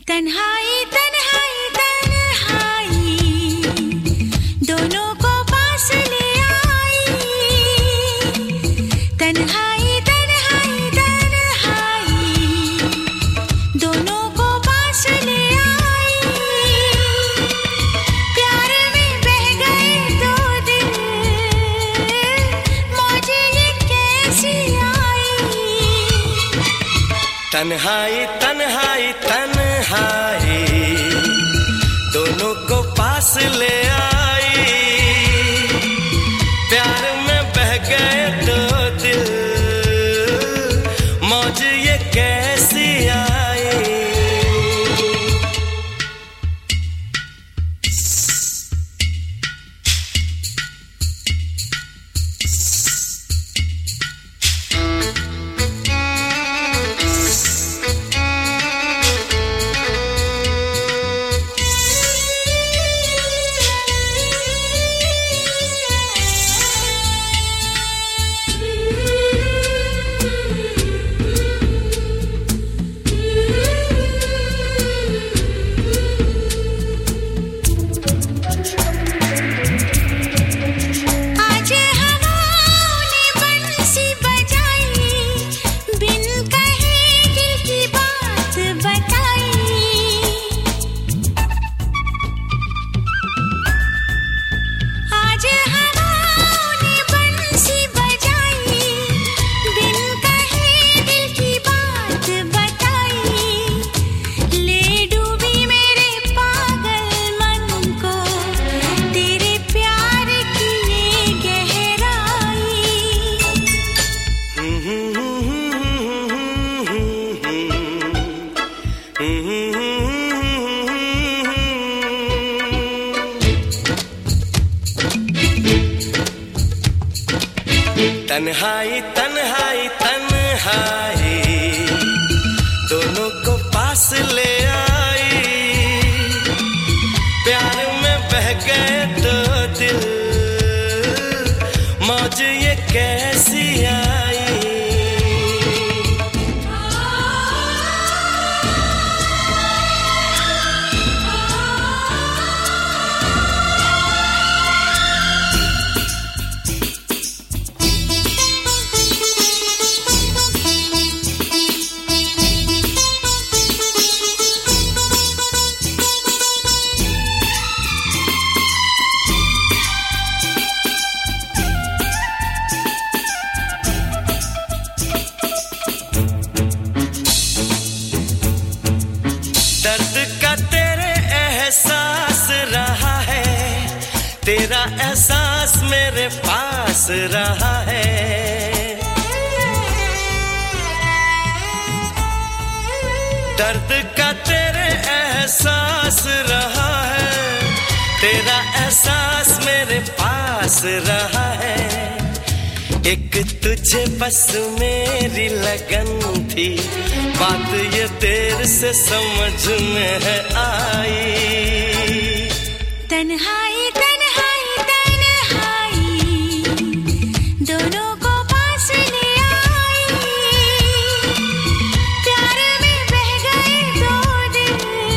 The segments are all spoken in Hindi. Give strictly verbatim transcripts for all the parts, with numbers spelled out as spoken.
तन्हाई तन्हाई तन्हाई दोनों को पास ले आई। तन्हाई तन्हाई तन्हाई दोनों को पास ले आई। प्यार में बह गए दो दिल, मौजें ये कैसी आई। तन्हाई तन्हाई तन्हाई दोनों को पास ले आई। प्यार में बह गए दो दिल, मौज ये कैसी आई। तन्हाई तन्हाई तन्हाई दोनों को पास ले आई। प्यार में बह गए दो दिल, मौज ये कैसी आई। दर्द का तेरे एहसास रहा है, तेरा एहसास मेरे पास रहा है। दर्द का तेरे एहसास रहा है, तेरा एहसास मेरे पास रहा है। एक तुझे बस मेरी लगन थी, बात ये देर से समझ में है आई। तन्हाई तन्हाई तन्हाई दोनों को पास ले आई। प्यार में बह गए दो दिल,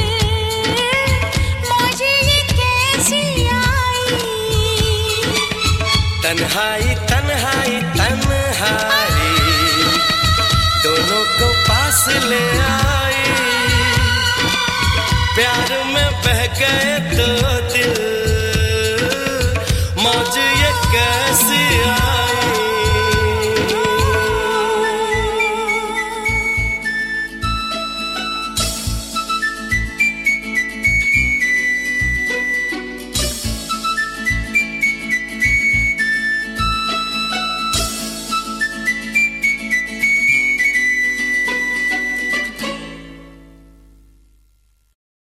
मौजें ये कैसी आई। तन्हाई तन्हाई तन्हाई दोनों को पास ले आई। प्यार में बह गए